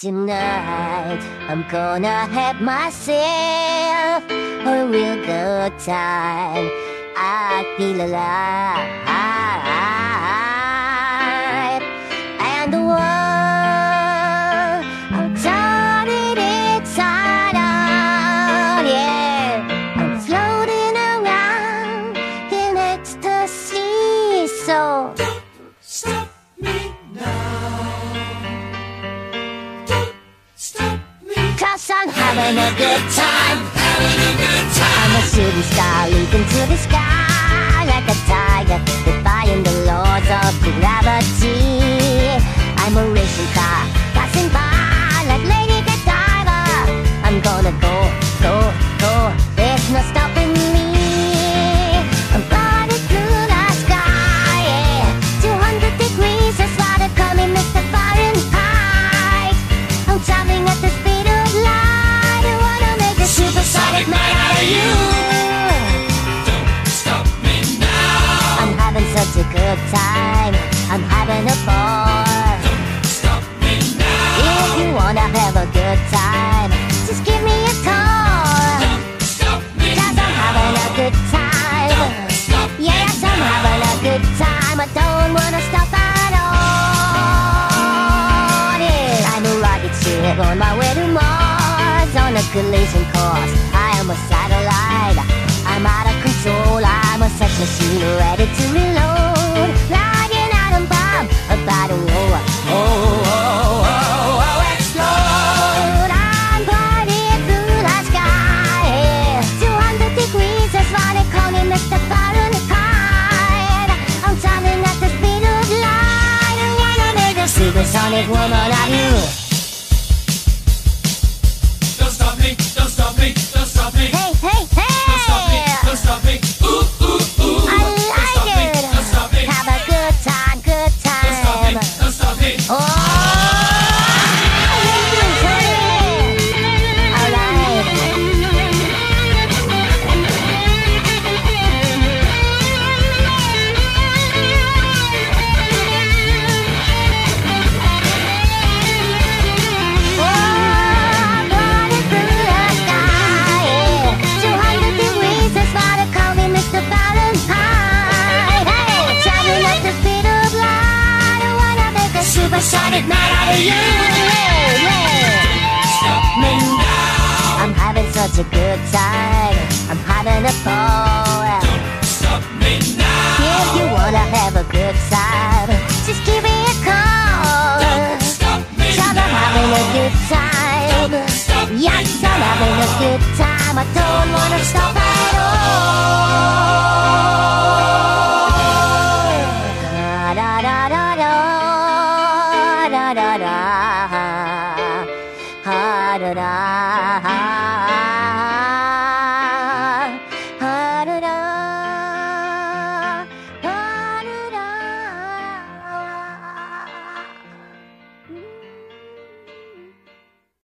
Tonight I'm gonna have myself a real good time. I feel alive, and the world, I'm turning inside out. Yeah, I'm floating around in ecstasy. So don't stop me now. Cause I'm having a good time. I'm a shooting star leaping to the sky like a tiger, defying the laws of gravity. I'm a racing car passing by like Lady Godiva. I'm gonna go, go, go. There's no stopping me. I'm riding through the sky, yeah. 200 degrees, that's why they call me Mr. Fahrenheit. I'm traveling at the speed of light. I wanna make a supersonic man out of you. Don't stop me now. I'm having such a good time. I'm having a ball. Don't stop me now. If you wanna have a good time, just give me a call. Don't stop me Cause I'm having a good time. Don't stop me Yes, I'm having a good time. I don't wanna stop at all. Yeah. I'm a rocket ship on my way to Mars, on a collision course. I am a satellite. I'm out of control. I'm a sex machine ready to reload, like an atom bomb about to explode. I'm burning through the sky, yeah. 200 degrees, that's why they call me Mr. Fahrenheit. I'm traveling at the speed of light. I wanna make a supersonic woman of you. Don't stop me, don't stop me, don't stop me. Hey, hey, hey! Don't stop me, don't stop me. Ooh, ooh, ooh. I Don't stop me, like don't stop me. it. Have a good time, good Don't stop me, time. don't stop me. Oh! Supersonic man out of you. Stop me now. I'm having such a good time. I'm having a ball. Don't stop me now. If you wanna have a good time, just give me a call. Don't stop me Cause I'm having a good time. Don't stop me Yes, I'm having a good time. I don't wanna stop at all. Da da da da. Da da da, da da da.